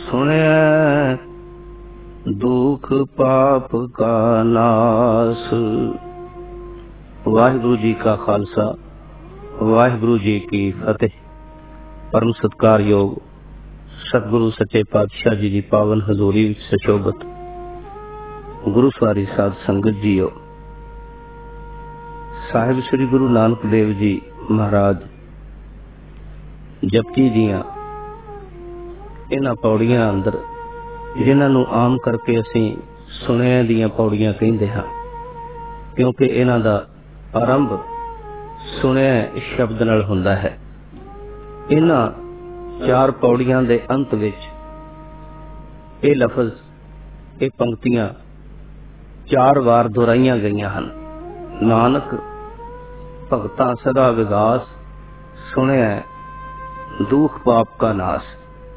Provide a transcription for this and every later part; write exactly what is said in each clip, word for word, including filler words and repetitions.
सुने दुख पाप का नाश। वाहिगुरु जी का खालसा, वाहिगुरु जी की फतेह। परम सत्कार योग सतगुरु सच्चे पातशाह जी की पावन हजूरी सशोभत गुरु सवारी साध संगत जीओ। साहिब श्री गुरु नानक देव जी महाराज जपजी दियां इन्हां पौड़ियां अंदर जिन्हां नूं आम करके असीं सुनिया दियां पौड़ियां कहिंदे हां, क्योंकि इन्हां दा आरंभ सुनिया शब्द नाल हुंदा है। इन्हां चार पौड़ियां दे अंत विच ये लफज ये पंक्तियां चार वार दोहराइयां गईयां हन। नानक भगतां सदा विगास, सुनिया दुख पाप का नाश।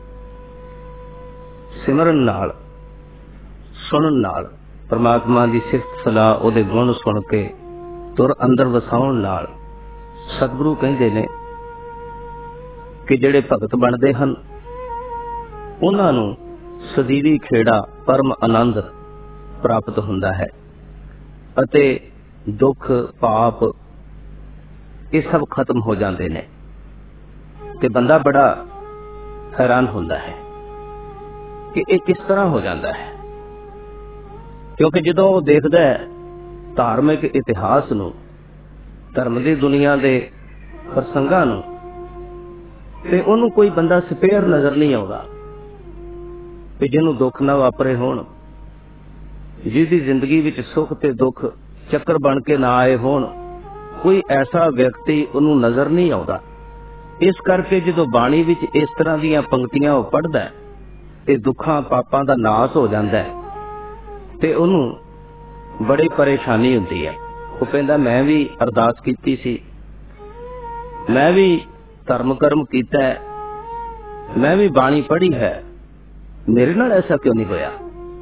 सिमरन नाल सुनन नाल परमात्मा की सिफत सलाह उहदे गुण सुन के तुर अंदर वसाउण नाल सतगुरु कहंदे ने कि जिहड़े भगत बनदे हन उन्हां नूं सदीवी खेड़ा परम आनंद प्राप्त हुंदा है अते दुख पाप ये सब खत्म हो जाते ने। ते बंदा बड़ा हैरान हुंदा है कि ये किस तरह हो जाता है, क्योंकि जो वो देखता है धार्मिक इतिहास नूं, धर्म की दुनिया के प्रसंगां नूं, ते उन्होंने कोई बंदा स्पेयर नजर नहीं आता कि जिन्हों दुख ना वापरे होण, जिसकी जिंदगी विच सुख ते दुख चक्कर बन के ना आए होण। कोई ऐसा व्यक्ति उन्होंने नजर नहीं आता। इस करके जो बाणी विच इस तरह दीयां पंक्तियां वो पढ़दा है ते दुखां पापां दा नाश हो जाता है ते उन्होंने बड़ी परेशानी हुंदी है। वो कहंदा मैं भी अरदास कीती सी, मैं भी धर्म कर्म कीता है, मैं भी बाणी पढ़ी है, मेरे नाल ऐसा क्यों नहीं होया।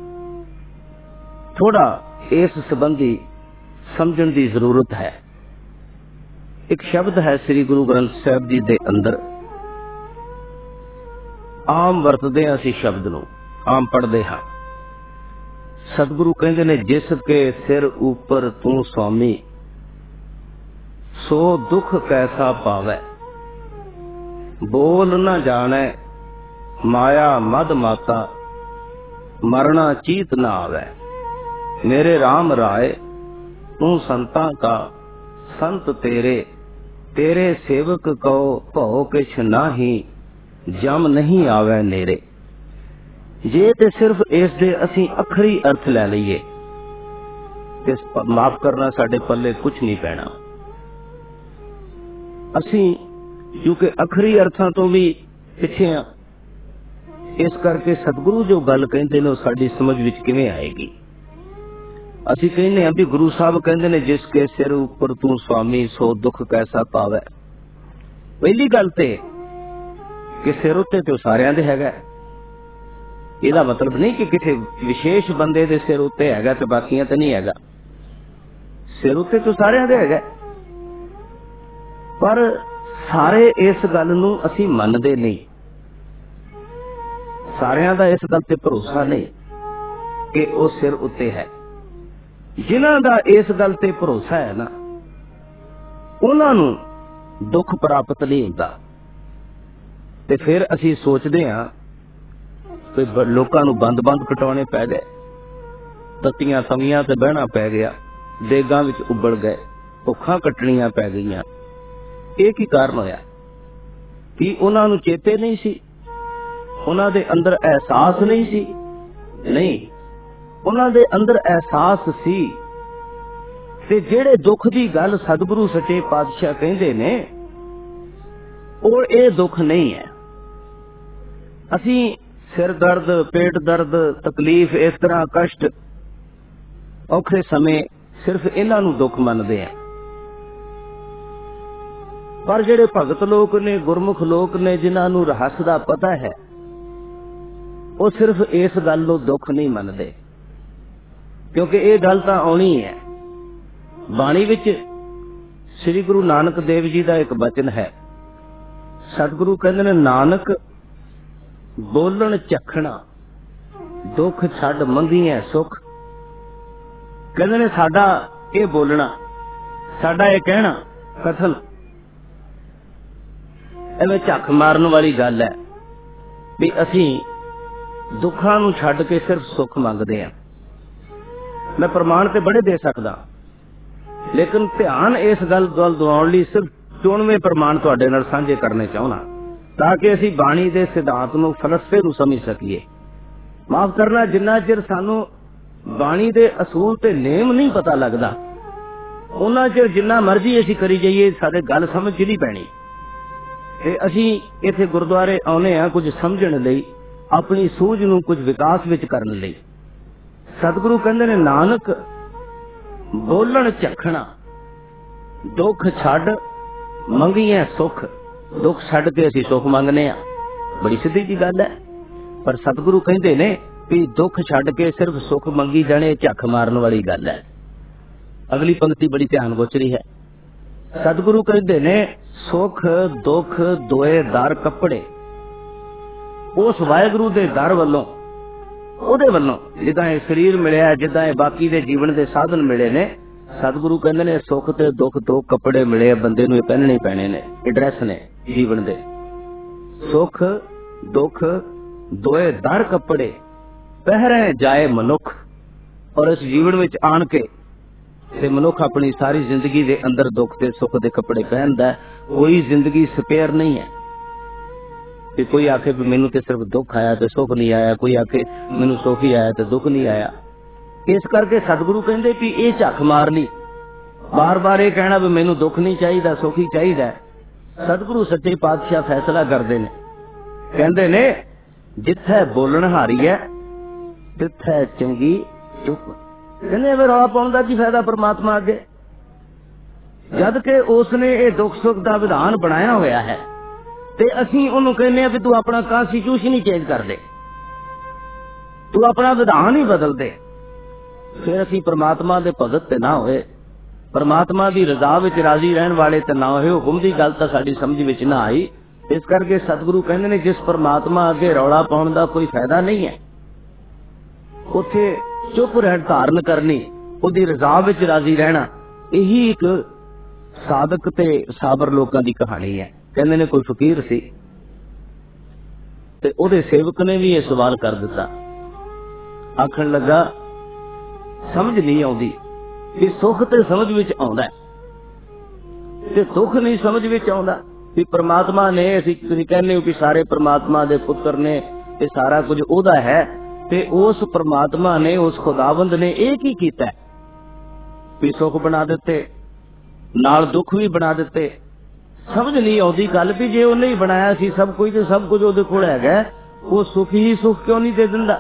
थोड़ा इस संबंधी समझण की जरूरत है। एक शब्द है श्री गुरु ग्रंथ साहिब जी दे अंदर, आम वरतदे हां असीं शब्द नूं, आम पढ़दे हां। सतगुरु कहंदे ने जिसके सिर ऊपर तू स्वामी, सो दुख कैसा पावै। बोल न जाने माया मद माता, मरना चीत न आवे। मेरे राम राय तू संतां का संत तेरे, तेरे सेवक को भौ किछ नाही, जम नहीं आवे नेरे। जे ते सिर्फ इस दे असीं अखरी अर्थ लै लईए ते माफ करना साडे पल्ले कुछ नहीं पैना। असीं क्योंकि अखरी अर्थां तो भी पिछे आ, इस करके सतगुरु जो गल कहंदे ने साडी समझ विच किवें आएगी। असीं कहने हैं भी गुरु साहब कहंदे ने जिसके सिर ऊपर तू स्वामी, सो दुख कैसा पावै। पहली गल ते कि सिर उत्ते तो सारियां दे हैगा, इहदा मतलब नहीं कि किसी विशेष बंदे दे सिर उत्ते हैगा ते बाकियां ते नहीं हैगा। सिर उत्ते तो सारियां दे हैगा, पर सारे इस गल नूं असीं मनदे नहीं। सारियां दा इस गल ते भरोसा नहीं कि वो सिर उत्ते है। जिन्हां दा इस गल ते भरोसा है ना, उन्हां नूं दुख प्राप्त नहीं हुंदा। ते फिर असीं सोचदे हां कि लोकां नूं बंद बंद कटाउणे पै गए, तत्तियां तवियां ते बहना पै गया, देगां विच उबड़ गए, भुखां कटणियां पै गईयां। ਇਹ ਕੀ कारण होया कि उन्हां नूं चेते नहीं सी, उन्हां दे अंदर एहसास नहीं सी। नहीं, उन्हां दे अंदर एहसास सी ते जेड़े दुख दी गल सतगुरु सच्चे पातशाह कहंदे ने और ये दुख नहीं है। असीं सिर दर्द, पेट दर्द, तकलीफ, इस तरह कष्ट, औखे समय सिर्फ इन्हां नूं दुख मनदे हैं। पर जेड़े भगत लोग ने, गुरमुख लोग ने, जिन्हां नूं रहस दा पता है, वो सिर्फ इस गल नूं दुख नहीं मनदे, क्योंकि ये गल तां आउणी है। बाणी विच श्री गुरु नानक देव जी का एक वचन है, सतगुरु कहंदे ने नानक बोलन झखना दुख छड़ मंगीए सुख। कहते ने साडा ये बोलना, साडा ये कहना कथन एवें झक मारन वाली गल है भी असी दुखां नूं छड्ड के सिर्फ सुख मंगदे हां। मैं प्रमाण ते बड़े दे सकदा, लेकिन ध्यान इस गल गल दिवाउण लई सिर्फ चुणवें प्रमाण तुहाडे नाल साझे करने चाहुंदा ताकि असी बाणी दे सिद्धांत नूं फलसफे नूं समझ सकीए। माफ करना, जिन्ना चिर सानू बाणी दे असूल ते नेम नहीं पता लगदा उन्ना चिर जिन्ना मर्जी असी करी जाइए साडे गल समझ नहीं पैनी। ते असी इत्थे गुरुद्वारे आउणे आ कुछ समझण लई, अपनी सूझ नूं कुछ विकास विच करन लई। सतगुरु कहंदे ने नानक बोलण झखना दुख छड्ड मंगीए सुख। दुख छड्ड के असी सुख मंगने आ, बड़ी सीधी जी गल है। पर सतगुरु कहंदे ने भी दुख छड्ड के सिर्फ सुख मंगी जाने झक मारन वाली गल है। अगली पंक्ति बड़ी ध्यान गोचरी है। सतगुरु कहंदे ने सुख दुख दोए दर कपड़े। उस वाहिगुरु दे दर वल्लों ओदे वल्लों जिद्दां ये शरीर मिलिया, जिद्दां ये बाकी दे जीवन दे साधन मिले ने, सतगुरु कहंदे ने सुख ते दुख दो कपड़े मिले बंदे नूं पहनने ही पैणे ने, ये ड्रैस ने जीवन दे। सुख दुख दोए दर कपड़े पहरे जाए मनुख। और इस जीवन विच आण के ते मनुख अपनी सारी जिंदगी दे अंदर दुख ते सुख दे कपड़े पहनदा है। कोई जिंदगी स्पेयर नहीं है कि कोई आखे भी मैनू ते सिर्फ दुख आया ते सुख नहीं आया, कोई आखे मैनू सुख ही आया ते दुख नहीं आया। इस करके सतगुरु कहंदे भी ये झक मार ली, बार बार ये कहना भी मैनू दुख नहीं चाहिए सुख ही चाहिए। सतगुरु सच्चे पातशाह फैसला करते ने, कहंदे ने जिथे बोलन हारी है तिथे चंगी चुप। कहंदे वे रौला पाउण दा की फायदा परमात्मा अगे, जद के उसने ये दुख सुख का विधान बनाया होया है ते असीं उहनूं कहने भी तू अपना कॉन्स्टिट्यूशन ही चेंज कर दे, तू अपना विधान ही बदल दे। फिर असीं परमात्मा दे भगत ते ना होए, परमात्मा दी रजा विच राजी रहण वाले ते ना होए। हुकम दी गल तां साडी समझ विच ना आई। इस करके सतगुरु कहंदे ने जिस परमात्मा अगे रौला पाउण दा कोई फायदा नहीं है, उत्थे चुप रहण धारण करनी, उहदी रजा विच राजी रहना, यही एक साधक ते साबर लोकां दी कहानी है। कहंदे ने कोई फकीर सी ते ओहदे सेवक ने भी यह सवाल कर दिता। आखण लगा समझ नहीं आउंदी कि सुख ते समझ विच आउंदा है ते दुख नहीं समझ विच आउंदा। कि परमात्मा ने असीं तुसीं कहने हो कि सारे परमात्मा दे पुत्र ने, ये सारा कुछ ओहदा है ते उस परमात्मा ने उस खुदावंद ने ये की कीता है भी सुख बना दिते नाल दुख भी बना दिते। समझ नहीं आउंदी गल भी जे उन्हें ही बनाया सी सब कुछ ते सब कुछ उहदे कोल हैगा, वो सुख ही सुख क्यों नहीं दे दिंदा।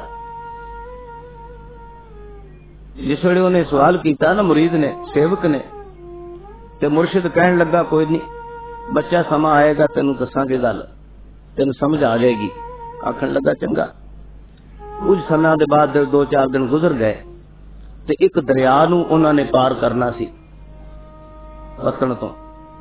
जिस वेले उन्हें सवाल किया ना मुरीद ने सेवक ने, ते मुर्शिद कहन लगा कोई नहीं बच्चा समा आएगा तेनू दसांगे गल, तेन समझ आ जाएगी। आखन लगा चंगा। कुछ सालों के बाद दो चार दिन गुजर गए ते एक दरिया नूं उन्हां ने पार करना सी वतन तो,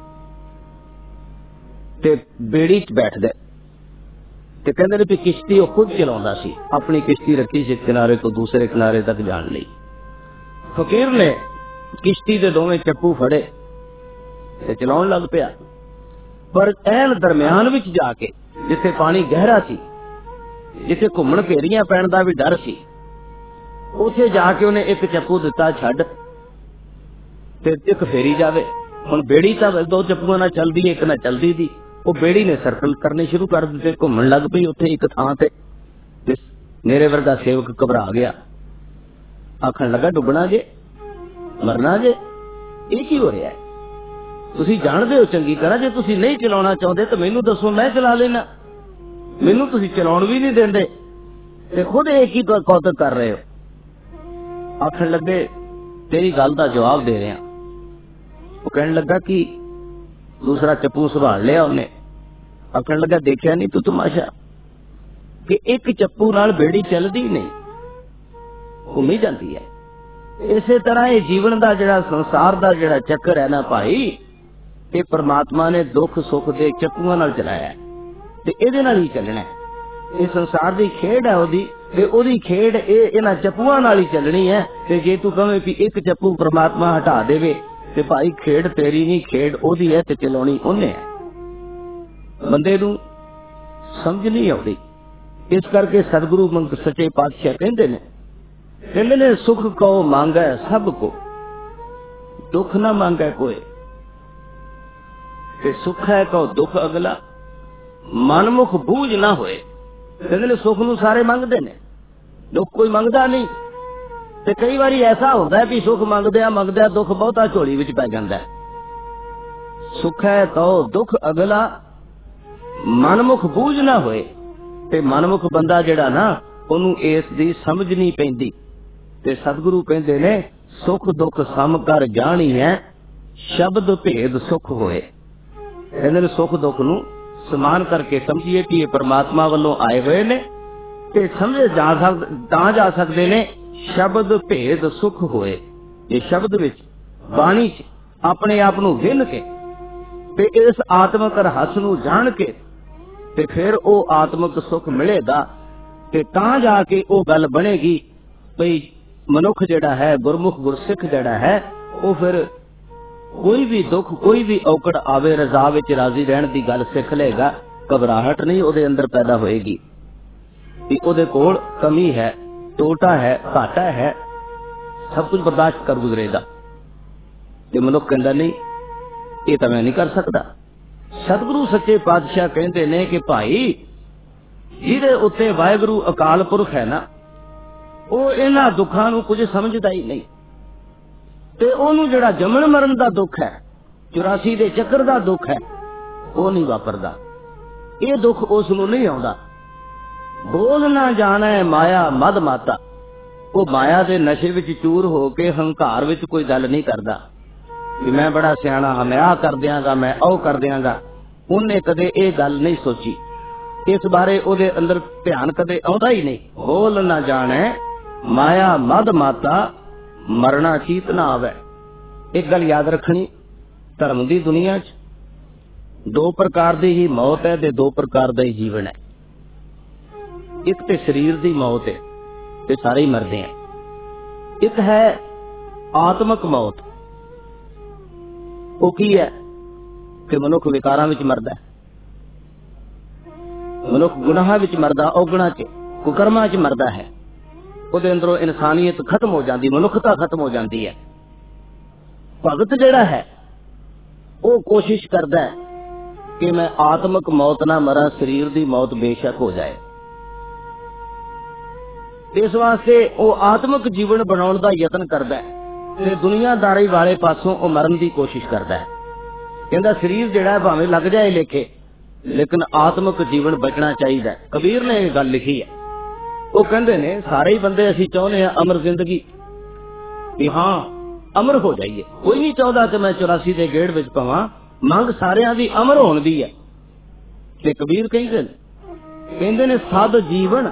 ते बेड़ी च बैठ गए ते कहंदे ने भी किश्ती वो खुद चलाउंदा सी, अपनी किश्ती रखी सी किनारे तो दूसरे किनारे तक जाण लई। फकीर ने किश्ती दे दोवें चप्पू फड़े ते चलाउण लग पिया, पर ऐन दरम्यान विच जाके जिथे पानी गहरा सी, जिथे घुम्मण घेरियां पैण दा भी डर सी, उथे जाके उन्हें एक चप्पू दिता छड्ड ते एक फेरी जावे। हुण बेड़ी तां दो चप्पूआं नाल चलदी एक नाल चलदी दी, वो बेड़ी ने सर्कल करने शुरू कर दिते, घुम्मण लग पई उत्थे एक थां ते। मेरे वर्गा सेवक घबरा गया, आखण लगा डुबना जे मरना जे ये की हो रहा है। तुसीं जाणदे हो चंगी तरह, जे तुसीं नहीं चलाउणा चाहुंदे तो मैनूं दसो मैं चला लेना, मैनूं तुसीं चलाउण भी नहीं देंदे ते खुद एक ही कौतक कर रहे हो। आखण लगे तेरी गल दा जवाब दे रहा। वो कहने लगा कि दूसरा चप्पू संभाल लिया उन्हें। आखण लगा देखिया नहीं तू तमाशा कि एक चप्पू नाल बेड़ी चलदी नहीं, घूमी जाती है। इसे तरह ये जीवन का जिहड़ा संसार का जिहड़ा चक्कर है ना भाई, ये परमात्मा ने दुख सुख के चप्पूआं नाल चलाया ते इहदे नाल ही चलना है। ये संसार दी खेड है ओदी ते ओदी खेड ये इन्हां चप्पूआं नाल ही चलनी है। ते जे तू कहे भी एक चप्पू परमात्मा हटा देवे ते भाई खेड तेरी नहीं, खेड ओदी है ते चलाउणी ओने है। बंदे नूं समझ नहीं आउंदी। इस करके सतगुरु मंग सच्चे पातशाह कहंदे ने कहंदे ने सुख को मांगे सब को, दुख ना मांगे कोई। ते सुख है को दुख अगला, मनमुख बूझ ना होए। कहंदे ने सुख नूं सारे मंगदे ने, दुख कोई मंगदा नहीं। ते कई बारी ऐसा होता है कि सुख मंगदे मंगदे दुख बहुता झोली विच पै जांदा है। सुख है तो दुख अगला, मनमुख बूझ ना होए। ते मनमुख बंदा जिहड़ा ना ओनू इस दी समझ नहीं पैंदी। ते सतगुरु कहंदे ने सुख दुख सम कर जानी है, शब्द भेद सुख होए। कहंदे ने सुख दुख नू समान करके समझिए कि ये परमात्मा वालों आए हुए ने ते समझे जा सक तां जा सकदे ने शब्द भेद सुख होए। ये शब्द विच बाणी च अपने आप नू विन के ते इस आत्मक रहस नू जान के ते फिर ओ आत्मक सुख मिलेगा। ते तां जाके ओ गल बनेगी भई मनुख जिहड़ा है, गुरमुख गुरसिख जिहड़ा है, वो फिर कोई भी दुख कोई भी औकड़ आवे रजा विच राजी रहण दी गल सिख लेगा। घबराहट नहीं उहदे अंदर पैदा होएगी कि उहदे कोल कमी है, टोटा है, घाटा है, सब कुछ बर्दाश्त कर गुजरेगा। ते मनुख कहंदा नहीं ये तां मैं नहीं कर सकदा। सतगुरु सच्चे पातशाह कहंदे ने कि भाई जिहदे उत्ते वाहिगुरु अकाल पुरख है ना, वो इन्हां दुखां नूं कुछ समझदा ही नहीं। ते ओनू जिहड़ा जमन मरण दा दुख है, चौरासी दे चक्कर दा दुख है, वो नहीं वापरदा। ये दुख उस नूं नहीं आउंदा। बोल ना जाने माया मद माता, वो माया दे नशे विच चूर हो के हंकार विच कोई गल नहीं करदा कि मैं बड़ा सियाणा हाँ, मैं आ कर दियांगा, मैं ओ कर दियांगा। उन्हें कदे ये गल नहीं सोची, इस बारे ओदे अंदर ध्यान कदे आउंदा ही नहीं। बोल ना जाने माया मद माता, मरना चीत ना आवे। एक गल याद रखनी, धर्म दी दुनिया च दो प्रकार दी ही मौत है ते दो प्रकार दा ही जीवन है। एक ते शरीर दी मौत है ते सारे ही मरदे हैं। एक है आत्मक मौत। वो की है कि मनुख विकारां विच मरदा है, मनुख गुनाहां विच मरदा, औगुणां च कुकर्मां च मरदा है। ਉਹਦੇ ਅੰਦਰੋਂ ਇਨਸਾਨੀਅਤ खत्म हो जाती, मनुखता खत्म हो जाती है। भगत जिहड़ा है वो कोशिश करता है कि मैं आत्मक मौत ना मरा, शरीर की मौत बेशक हो जाए। इस वास्ते वो आत्मक जीवन बनाने का यत्न करता है ते दुनियादारी वाले पासों वो मरन की कोशिश करता है। कहता शरीर जिहड़ा है भावें लग जाए लेखे, लेकिन आत्मक जीवन बचना चाहिए। कबीर ने यह गल लिखी है। वो कहते ने सारे ही बंदे असीं चाहुंदे हैं अमर जिंदगी, कि हाँ अमर हो जाइए। कोई नहीं चाहता कि मैं चौरासी के गेड़ विच पवां, मंग सारियां दी अमर होण दी है। ते कबीर कहंदे ने कहंदे ने सद जीवन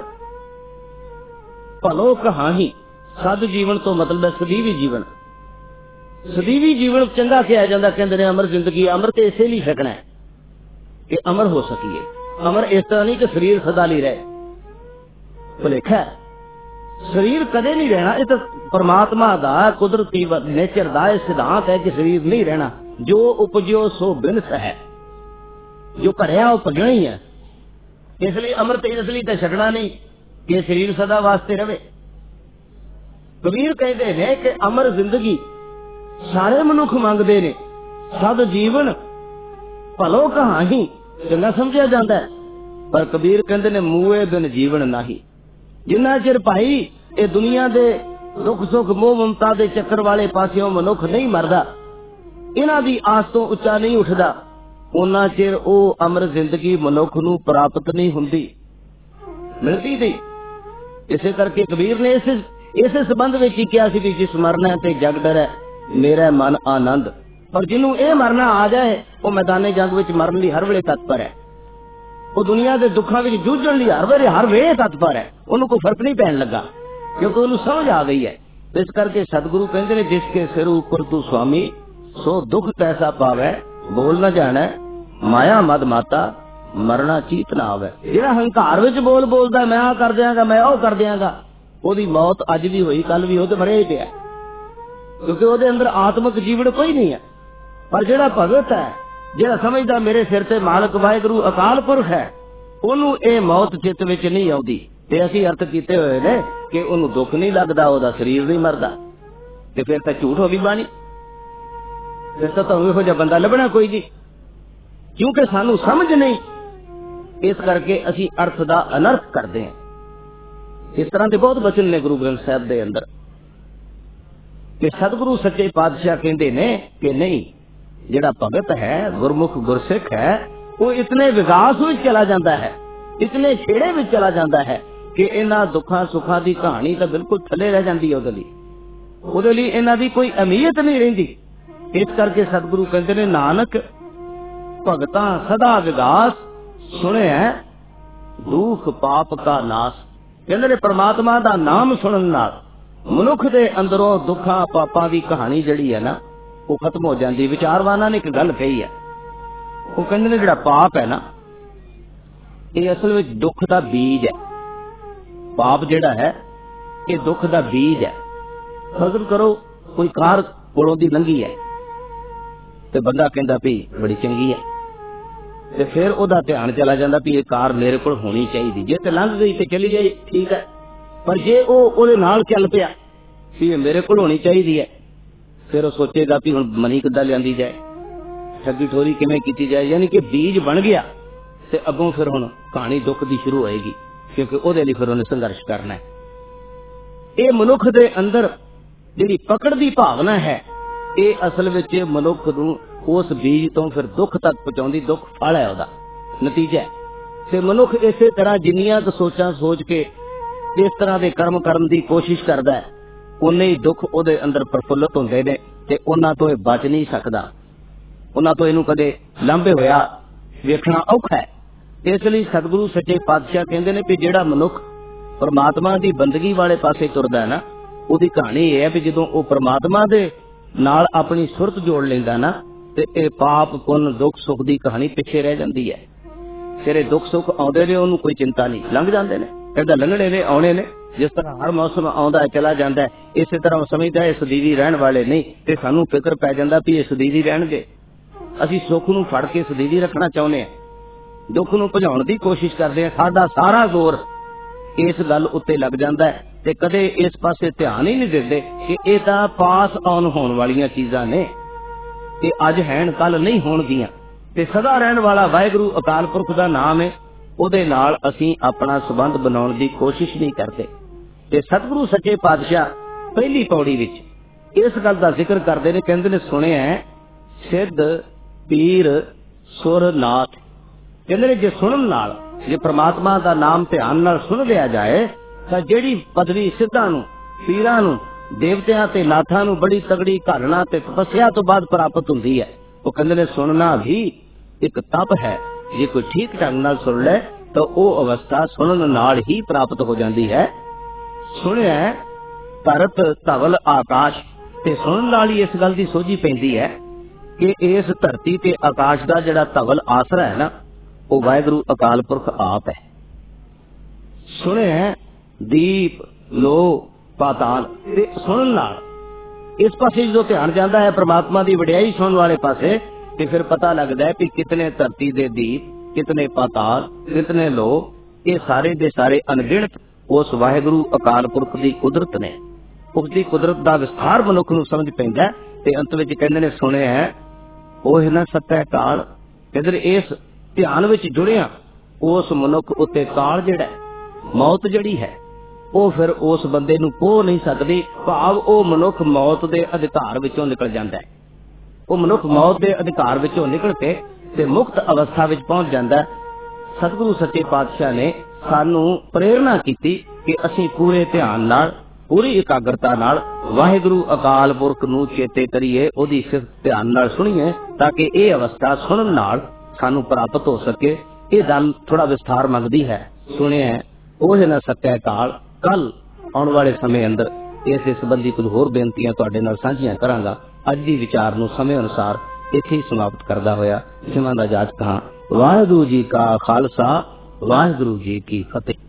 भलो कहानी। सद जीवन तो मतलब है सदीवी जीवन। सदीवी जीवन चंगा किया जाता। कहंदे ने अमर जिंदगी, अमर तो इसे लिए सकना है कि अमर हो सकीए। अमर इस तरह नहीं कि शरीर सदा नहीं रहे। भुलेखा शरीर कदे नहीं रहना। ये तो परमात्मा दा कुदरती नेचर दा सिद्धांत है कि शरीर नहीं रहना। जो उपजो सो बिनस है, जो भरिया वो भगना ही है। इसलिए अमृत इसलिए तो छड़ना नहीं कि शरीर सदा वास्ते रहे। कबीर कहते हैं कि अमर जिंदगी सारे मनुख मंगते ने, सद जीवन भलो कहानी चंगा समझा जाता है। पर कबीर कहते ने मूए बिन जीवन नहीं। जिन्ना चिर भाई ये दुनिया दे दुख सुख मोह ममता दे चक्कर वाले पासियों मनुख नहीं मरदा, इन्हां दी आस तो उच्चा नहीं उठदा, उन्ना चिर ओ अमर जिंदगी मनुख नूं प्राप्त नहीं हुंदी, मिलती थी। इसे करके कबीर ने इस इस संबंध में क्या सी जिस मरना ते जग डरै मेरा मन आनंद। पर जिन्हों ये मरना आ जाए वो मैदाने जंग विच मरन लई हर वेले तत्पर है। वो दुनिया के दुखों में जूझण लई हर वेले हर वेले तत्पर है। उन्होंने कोई फर्क नहीं पैन लगा क्योंकि उन्हें समझ आ गई है। इस करके सतगुरु कहते हैं जिसके सिर ऊपर तू स्वामी सो दुख कैसा पावे, बोल न जाने माया मद माता, मरना चीत ना आवे। जिहड़ा हंकार विच बोल बोलदा मैं आ कर दियांगा मैं ओ कर दियांगा, ओदी मौत अज भी होई कल भी हो ते मरिया ही पिया, क्योंकि ओदे अंदर आत्मक जीवन कोई नहीं है। पर जिहड़ा भगत है, जिहड़ा समझदा मेरे सिर ते मालक वाहिगुरू अकाल पुरख है, ओनू ए मौत चित विच नहीं आउंदी। ते असीं अर्थ कीते होए ने कि ओनू दुख नहीं लगदा, ओदा शरीर नहीं मरदा, ते फिर तां झूठ हो गई बाणी, फिर तां तुहानूं इहो जिहा बंदा लभना कोई नहीं, क्योंकि सानू समझ नहीं। इस करके असीं अर्थ दा अनर्थ करदे हां। इस तरह के बहुत वचन ने गुरु ग्रंथ साहिब दे अंदर कि सतगुरु सच्चे पातशाह कहंदे ने कि नहीं, जिहड़ा भगत है, गुरमुख गुरसिख है, वो इतने विकास में चला जाता है, इतने छेड़े में चला जाता है कि इन्हां दुखां सुखां दी कहानी तो बिल्कुल थले रह जाती है। उहदे लई उहदे लई इन्हां दी कोई अहमियत नहीं रहिंदी। इस करके सतगुरु कहंदे ने नानक भगतां सदा विकास सुने दुख पाप का नाश। कहंदे ने परमात्मा दा नाम सुनन नाल मनुख दे अंदरों दुखां पापां दी कहानी जिहड़ी है ना वो खत्म हो जाती। विचारवाना ने एक गल कही है, वो कहंदे ने जिहड़ा पाप है ना ये असल में दुख दा बीज है। पाप जिहड़ा है ये दुख दा बीज है। फर्ज करो कोई कार कोलों दी लंघी है ते बंदा कहंदा भी बड़ी चंगी है, ते फिर ओदा ध्यान चला जांदा भी ये कार मेरे कोल होनी चाहिए, जे ते लंघ गई ते चली जाए ठीक है, पर जे ओ ओदे नाल चल पिया भी ये मेरे कोल होनी चाहिए है, फिर वो सोचेगा भी हुण मनी किद्दां लियांदी जाए, ठगी ठोरी किवें कीती जाए। यानी कि बीज बन गया ते अगों फिर हुण कहानी दुख दी शुरू होएगी, क्योंकि ओदे लई फिर उहने संघर्ष करना है। ये मनुख दे अंदर जिहड़ी पकड़ दी भावना है ये असल विच मनुख नूं उस बीज तो फिर दुख तक पहुंचाउंदी। दुख फल है ओदा नतीजा है। ते मनुख इसे तरह जिन्नियां क सोचां सोच के इस तरह के कर्म करन दी कोशिश करदा है, उन्ने ही दुख ओदे अंदर प्रफुल्लित हुंदे ने ते उन्हां तो इह बच नहीं सकदा, उन्हां तो इहनूं कदे लांभे होया वेखना औखा है। इस लई सतगुरु सच्चे पातशाह कहंदे ने कि जिहड़ा मनुख परमात्मा दी बंदगी वाले पासे तुरदा है ना, उहदी कहानी यह है कि जदों वो परमात्मा दे नाल अपनी सुरत जोड़ लैंदा ना ते ये पाप पुन दुख सुख दी कहानी पिछे रह जाती है। तेरे दुख सुख आउंदे ने उहनूं कोई चिंता नहीं, लंघ जांदे ने, कहदा लंघणे ने आउणे ने। जिस तरह हर मौसम आउंदा है चला जांदा है, इसे तरह समझदा है सदीवी रहण वाले नहीं, ते सानूं फिक्र पै जांदा भी ये सदीवी रहणगे। असीं सुख नूं फड़ के सदीवी रखना चाहुंदे हां, दुख नूं भजाउण दी कोशिश करदे हां। साडा सारा जोर इस गल उत्ते लग जांदा है ते कदे इस पासे ध्यान ही नहीं दिंदे कि ये तां पास आउण होण वालीआं चीज़ां ने, ये अज हैण कल नहीं होणगीआं। ते सदा रहण वाला वाहिगुरू अकाल पुरख दा नाम है, उहदे नाल असीं अपना संबंध बनाउण दी कोशिश नहीं करते। ते सतगुरु सच्चे पातशाह पहली पौड़ी विच इस गल दा जिक्र करदे ने, कहंदे ने सुणिआ सिद्ध पीर सुर नाथ। कहंदे ने जे सुणन नाल जे परमात्मा दा नाम ध्यान नाल सुन लिया जाए तां जिहड़ी पदवी सिद्धां नूं पीरां नूं देवतियां ते नाथां नूं बड़ी तगड़ी घालना ते तपस्या तो बाद प्राप्त हुंदी है। वो कहंदे ने सुनना भी एक तप है, जे कोई ठीक ढंग नाल सुन ले तो वो अवस्था सुनन नाल ही प्राप्त हो जाती है। सुनिआ धरत धवल आकाश, ते सुनन नाल ही इस गल दी सोझी पैंदी है कि इस धरती ते आकाश दा जिहड़ा धवल आसरा है ना वो वाहिगुरू अकाल पुरख आप है। सुनिआ दीप लो पाताल, ते सुनन नाल इस पासे जो ध्यान जाता है परमात्मा की वडियाई सुनने वाले पासे, ते फिर पता लगता है कि कितने धरती दे दीप, कितने पाताल, कितने लो, ये सारे दे सारे अनगिणत उस वाहिगुरू अकाल पुरख की कुदरत ने। उसकी कुदरत का विस्तार मनुख नूं समझ पैंदा है। ते अंत विच कहंदे ने सुनिआ ओह ना सत्य काल। कहंदे इस ध्यान विच जुड़िया उस मनुख उत्ते काल जिहड़ा मौत जिहड़ी है वो फिर उस बंदे नूं पोह नहीं सकदी, भाव वो मनुख मौत दे अधिकार विचों निकल जाता है। वो मनुख मौत दे अधिकार विचों निकल के ते मुक्त अवस्था विच पहुंच जाता है। सतगुरु सच्चे पातशाह ने सानू प्रेरणा की कि असीं पूरे ध्यान नाल पूरी एकाग्रता नाल वाहिगुरू अकाल पुरख नूं चेते करिए, ओदी सिर्फ ध्यान नाल सुणीए ताकि ये अवस्था सुनन नाल सानू प्राप्त हो सके। ये गल थोड़ा विस्तार मंगदी है। सुनिआ ओह ना सत्य काल। कल आने वाले समय अंदर इस संबंधी कुछ होर बेनतियां तुहाडे नाल साझीआं करांगा। अज दी विचार नूं समय अनुसार इत्थे ही समाप्त करदा होया सिवां दा इजाजत हां। ਵਾਹਿਗੁਰੂ ਜੀ ਕਾ ਖਾਲਸਾ, ਵਾਹਿਗੁਰੂ ਜੀ ਕੀ ਫਤਿਹ।